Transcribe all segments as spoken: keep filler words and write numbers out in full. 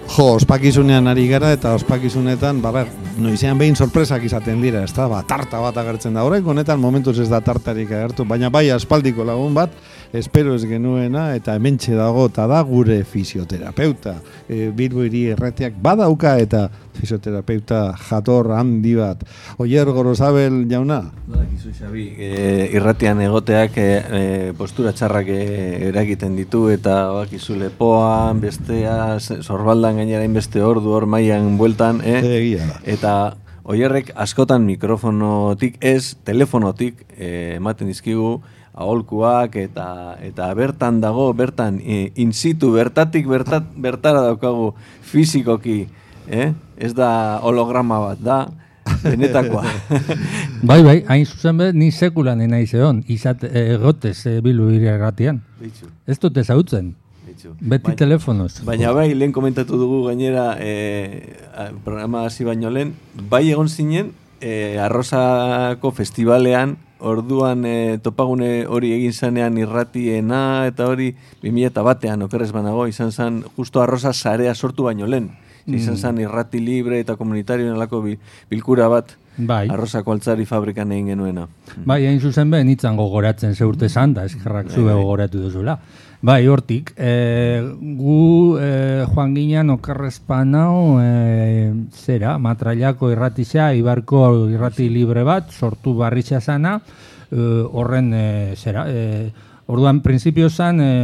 Jo, ospakizunean ari gara eta ospakizunetan, ba, ber, noizean behin sorpresak izaten dira, ez da, ba, tarta bat agertzen da. Horrek honetan momentuz ez da tartarik agertu, baina bai aspaldiko lagun bat, espero ez genuena, eta hementxe dago, eta da gure fisioterapeuta. E, Bilbo hiri erretiak badauka eta fisioterapeuta jator handi bat. Oier Gorosabel jauna? Badakizu, Xabi, e, irratian egoteak e, e, postura txarrak e, eragiten ditu, eta badakizu lepoan, bestea, sorbaldan gainera inbeste ordu hor mailan bueltan, e? Egia da. Eta Oierrek askotan mikrofonotik ez, telefonotik e, ematen dizkigu aholkuak eta eta bertan dago, bertan e, in situ, bertatik bertat, bertara daukagu fizikoki, eh? Ez da holograma bat, da benetakoa. Bai, bai, hain zuzen be, ni sekulan naiz egon, izate egotez e, Bilbo hiri erratian. Ez dut ezagutzen. Beti baina, telefonoz. Baina bai, lehen komentatu dugu gainera e, programa hasi baino lehen, bai egon zinen e, Arrosako festivalean, orduan e, topagune hori egin zanean irratiena eta hori bi mila batean okerrez banago, izan zen justo Arrosa sarea sortu baino lehen. Mm. Izan zen irrati libre eta komunitario nolako bilkura bat. Bai. Arrosako altzari fabrikan egin genuena. Bai, hain zuzen be, nitzan gogoratzen zeurte zan, da eskerrak zube gogoratu duzula. Bai, hortik, e, gu e, joan ginean okerrezpanau e, zera, Matrailako irratizea, Ibarko irrati libre bat, sortu barritza zana, e, horren e, zera, e, orduan printzipio zan, e,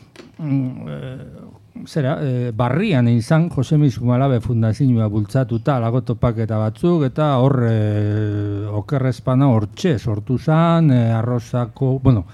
e, zera, e, barrian izan Jose Mizumalabe fundazioa bultzatuta, alago topaketa batzuk, eta hor e, okerrezpanau hortxe sortu zan, e, Arrosako, bueno,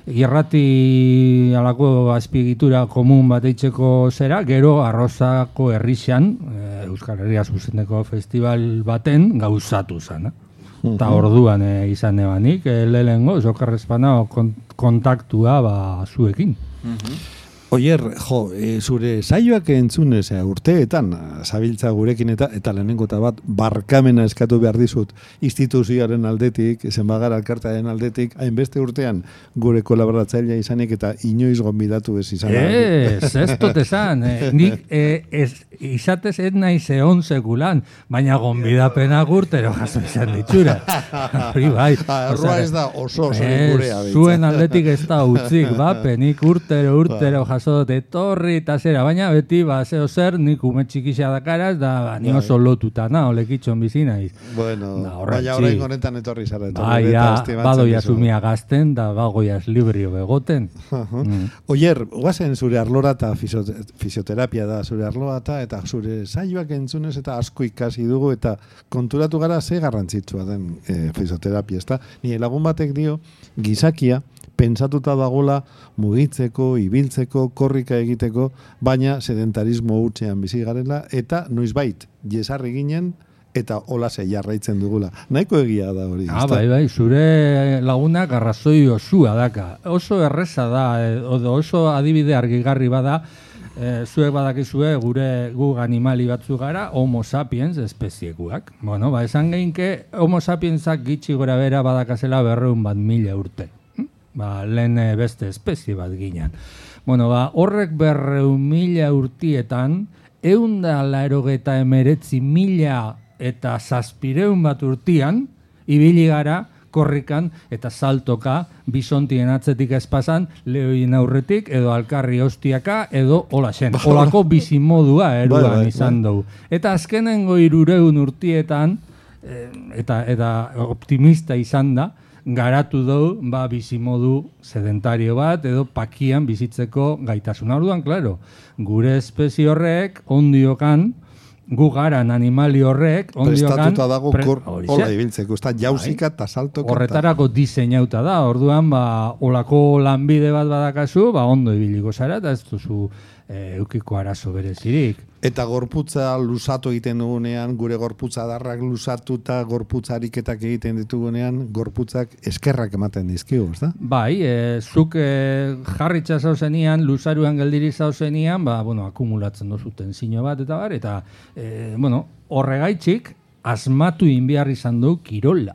irrati alako azpiegitura komun bat eitzeko zera, gero Arrosako herrixan, e, Euskal Herria zuzeneko festival baten gauzatu zen. Eta uh-huh. orduan e, izan ebanik, e, lehengo, zokarrezpana kontaktua ba, zuekin. Uh-huh. Oier, jo, e, zure saioak entzunez e, urteetan, zabiltza gurekin eta eta lehenengo eta bat barkamena eskatu behar dizut instituzioaren aldetik, zenbagar alkartearen aldetik, hainbeste urtean gure kolaboratzailea izanik eta inoiz gonbidatu ez izan. Ez, ez dut esan. Eh, nik e, ez, izatez ez nahi zehon sekulan, baina gonbidapena urtero jaso izan ditxura. Hori bai. Erroa ez da oso oso gurea. Zuen aldetik ez da utzik, bapenik urtero urtero jaso dut etorri eta zera, baina beti, ba, zeo zer, nik ume txikisa dakaraz, da, ba, ni oso lotuta, na, olekitxon bizi naiz. Bueno, baina horrein honetan etorri zara. Baina, badoia sumia gazten, da, bagoiaz librio begoten. mm. Oier, guazen zure arlora eta fisioterapia da zure arloa eta, eta zure saioak entzunez eta asko ikasi dugu, eta konturatu gara ze garrantzitsua den e, fisioterapia, ezta? Ni lagun batek dio, gizakia, pentsatuta dagola mugitzeko, ibiltzeko, korrika egiteko, baina sedentarismo hutsean bizi garela, eta noizbait, jesarri ginen, eta olase jarraitzen dugula. Nahiko egia da hori. Ah, bai, bai, zure lagunak arrazoi osua daka. Oso erreza da, oso adibide argigarri bada, e, zuek badakizue gure guk animali batzu gara, homo sapiens espeziekuak. Bueno, ba, esan geinke, homo sapiensak gitxi gora bera badakazela berreun bat mila urte. Ba, lehen beste espezie bat ginen. Bueno, ba, horrek berreun mila urtietan, eunda laerogeta emeretzi mila eta zazpireun bat urtian, ibili gara, korrikan eta saltoka, bisontien atzetik espazan, lehoien aurretik, edo alkarri hostiaka, edo hola zen. Holako bizimodua eruan izan dugu. Eta azkenengo hirureun urtietan, eta, eta optimista izan da, garatu dugu, ba, bizimodu sedentario bat, edo pakian bizitzeko gaitasuna. Orduan, klaro, gure espezie horrek, ondiokan, gu garan animali horrek, ondiokan... Prestatuta dago pre, kor, hola ibiltzeko, ez da jauzika eta saltoka. Horretarako diseinauta da, orduan, ba, olako lanbide bat badakazu, ba, ondo ibiliko zara, eta ez duzu e, eukiko arazo berezirik. Eta gorputza luzatu egiten dugunean, gure gorputza darrak luzatu eta gorputza ariketak egiten ditugunean, gorputzak eskerrak ematen dizkigu, ez da? Bai, e, zuk e, jarritza zauzenian, luzaruan geldiri zauzenian, ba, bueno, akumulatzen dozuten zino bat, eta bar, eta, e, bueno, horregaitzik, asmatu inbiar izan du kirola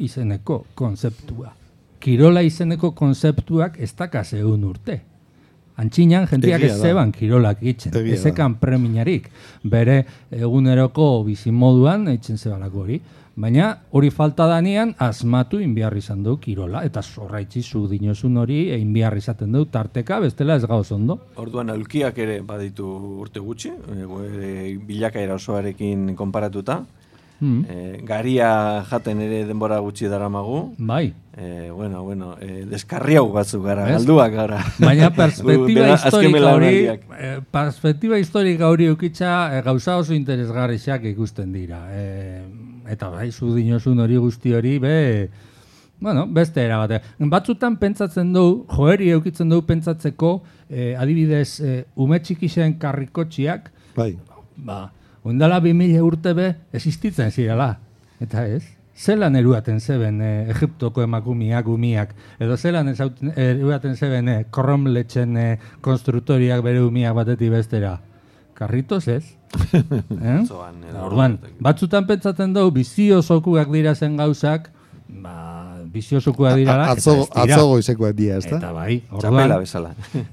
izeneko konzeptua. Kirola izeneko konzeptuak ez dakaz egun urte. Antxinan, jentiak Egia ez da. zeban kirolak itzen, Egia ezekan preminarik, bere eguneroko bizimoduan eitzen zebalako hori. Baina hori falta danean asmatu inbiar izan du kirola, eta zorraitzi zu dinozun hori inbiar izaten du tarteka, bestela ez gauz ondo. Orduan aulkiak ere baditu urte gutxi, e, bilakaera osoarekin konparatuta. Hmm. E, garia jaten ere denbora gutxi daramagu. Bai. E, bueno, bueno, e, deskarriau batzuk gara, Ez? galduak gara. Baina perspektiba Bera- azken historika hori, belaunaldiak. eh, perspektiba historika hori ukitza eh, gauza oso interesgarriak ikusten dira. Eh, eta bai, zu dinozun hori guzti hori, be, bueno, beste era bate. Batzutan pentsatzen du, joeri eukitzen du pentsatzeko, eh, adibidez, eh, ume txikixen karrikotxiak, Bai. ba, ondala bi mila urte be, existitzen zirela. Eta ez? Zelan eruaten zeben eh, Egiptoko emakumiak, umiak, edo zelan ezauten- eruaten zeben eh, korromletxen eh, konstruktoriak bere umiak batetik bestera. Karritos ez? eh? Zoan, edo- Orduan, batzutan pentsatzen dugu biziosokuak dira zen gauzak, ba, biziosokuak dirala, Atzo, eta ez dira. atzo goizekoak dia, ez Eta da? bai, Txapela orduan, bezala.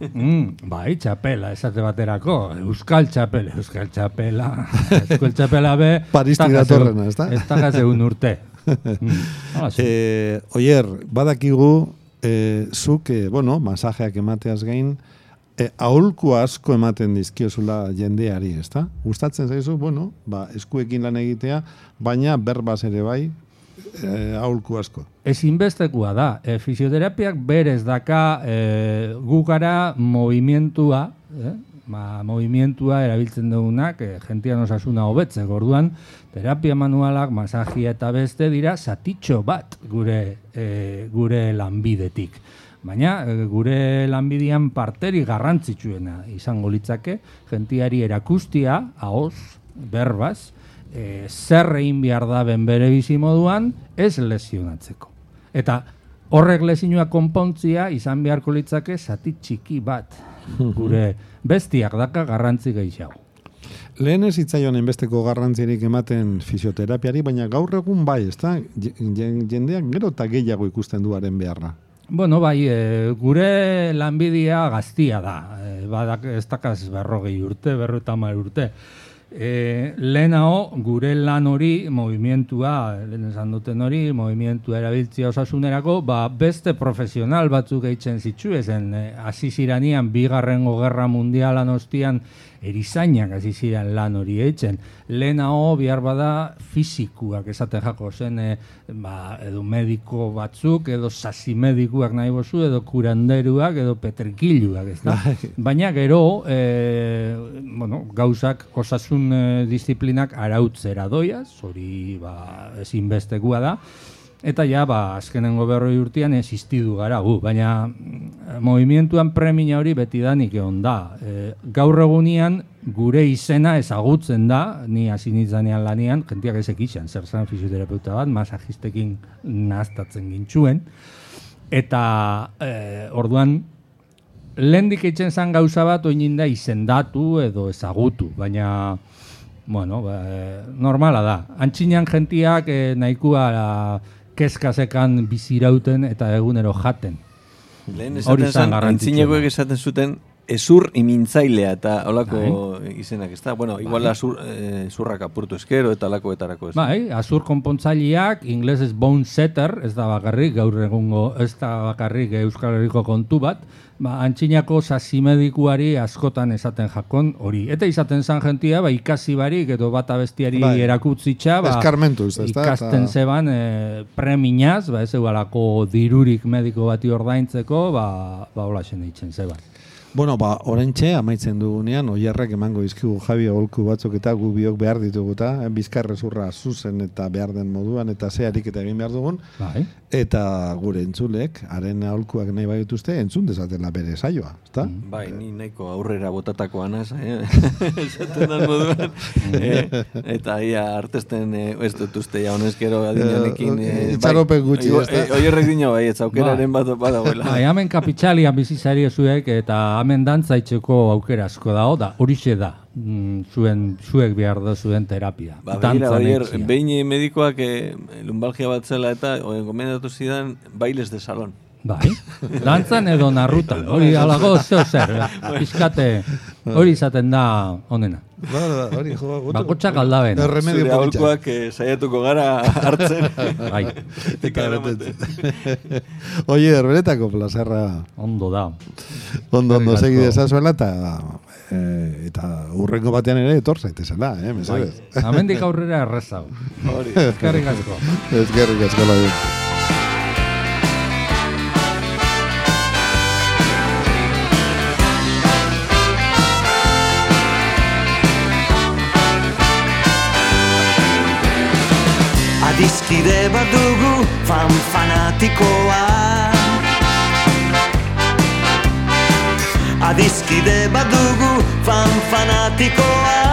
mm, bai, txapela, esate baterako, euskal txapela, euskal txapela, euskal txapela be, Paristik ez da datorrena, ez da? Ez da gazeun urte. Mm, hala zen. Eh, oier, badakigu, eh, zuk, eh, bueno, masajeak emateaz gain, eh, aholku asko ematen dizkiozula jendeari, ez da? Gustatzen zaizu, bueno, ba, eskuekin lan egitea, baina berbaz ere bai, eh, aholku asko. Ezinbestekoa da. E, fisioterapiak berez daka e, gukara movimentua, eh? Ma, movimentua erabiltzen dugunak, e, gentian osasuna hobetzeko. Orduan, terapia manualak, masajia eta beste dira zatitxo bat gure, e, gure lanbidetik. Baina e, gure lanbidean parteri garrantzitsuena izango litzake, gentiari erakustia, ahoz, berbaz, e, zer egin behar daben bere bizimoduan, ez lesionatzeko. Eta horrek lesioa konpontzia izan beharko litzake zati txiki bat. Gure bestiak daka garrantzi gehiago. Lehen ez zitzaion enbesteko garrantzirik ematen fisioterapiari, baina gaur egun bai, ez da? Jendeak gero eta gehiago ikusten duaren beharra. Bueno, bai, e, gure lanbidea gaztia da. E, badak, ez dakaz berrogei urte, berrogeita hamar urte. E, lehenao, gure lan hori, movimentua, lehen esan duten hori, movimentua erabiltzia osasunerako, ba, beste profesional batzuk eitzen zitzu, ezen, e, hasi ziranian, bigarrengo gerra mundialan ostian, erizainak hasi ziren lan hori eitzen. Lehenao, bihar bada, fizikuak esaten jako zen, e, ba, edo mediko batzuk, edo sasi medikuak nahi bozu, edo kuranderuak, edo petrikiluak, ez da? Baina gero, e, bueno, gauzak, osasun e, disiplinak arautzera doiaz, hori ba, ezinbestekua da, eta ja, ba, azkenengo berroi urtean existidu gara gu, baina mm, movimentuan premia hori beti danik egon da. E, gaur egunean gure izena ezagutzen da, ni hasi nintzanean lanian, jentiak ezek izan, zer zen fisioterapeuta bat, masajistekin nahaztatzen gintzuen, eta e, orduan, lehendik eitzen zan gauza bat oinin da izendatu edo ezagutu, baina, bueno, ba, normala da. Antxinan jentiak eh, nahikoa keskasekan bizirauten eta egunero jaten. Lehen Hori esaten zen zen, garrantzitsuena. antzinekoek esaten zuten ezur imintzailea eta holako izenak, ez da? Bueno, igual azur, eh, zurrak apurtu eskero eta alakoetarako ez. Bai, azur konpontzaileak, inglesez bone setter, ez da bakarrik, gaur egungo, ez da bakarrik Euskal Herriko kontu bat, ba, antxinako sasimedikuari askotan esaten jakon hori. Eta izaten zan jentia, ba, ikasi barik edo bata bestiari Bai. erakutzitxa, ba, Eskarmentuz, ez da? ikasten Eta- zeban e, preminaz, ba, ez egualako dirurik mediko bati ordaintzeko, ba, ba hola zen eitzen zeban. Bueno, ba, orentxe, amaitzen dugunean, oierrek emango izkigu Javi aholku batzuk eta gu biok behar dituguta, bizkarrezurra zuzen eta behar den moduan, eta zeharik eta egin behar dugun, Bai. eta gure entzulek, haren aholkuak nahi badituzte, entzun dezatela bere saioa, ezta? Bai, ni nahiko aurrera botatakoa naz, eh? Esaten dan moduan. eh? Eta ia artesten eh, ez dut uste ja honezkero adinanekin. Eh, itxaropen gutxi, ez da? Oierrek dino bai, ez aukeraren bat badagoela. Bai, hemen kapitxalian bizizari zuek eta hemen dantzaitzeko aukera asko dago, da horixe da, mm, zuen, zuek behar da zuen terapia. Ba, begira, Dantzan oier, eitzia. behin medikoak eh, lumbalgia bat zela eta eh, gomendatu zidan bailes de salon. Bai, dantzan edo narrutan, hori alago zeo zer, pizkate, hori izaten da onena. Hori, jo, bakotxak aldaben. Zure aholkoak eh, saiatuko gara hartzen. Bai. Oie, erberetako plazerra. Ondo da. Ondo, ondo, segi dezazuela eta eh, eta urrengo batean ere etor zaitezela, eh, mesedez. Bai. Amendik aurrera errezau. Hori. Eskerrik asko. Eskerrik asko lagun. Adizkide bat dugu fan fanatikoa Adizkide bat dugu fan fanatikoa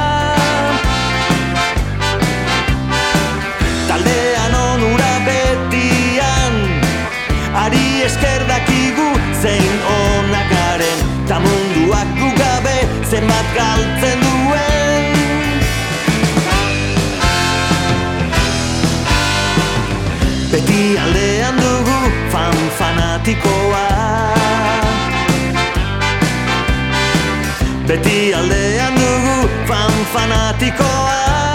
Taldean onura betian Ari esker dakigu zein onak garen Ta munduak gugabe zenbat galtzen duen Beti aldean dugu fan fanatikoa Beti aldean dugu fan fanatikoa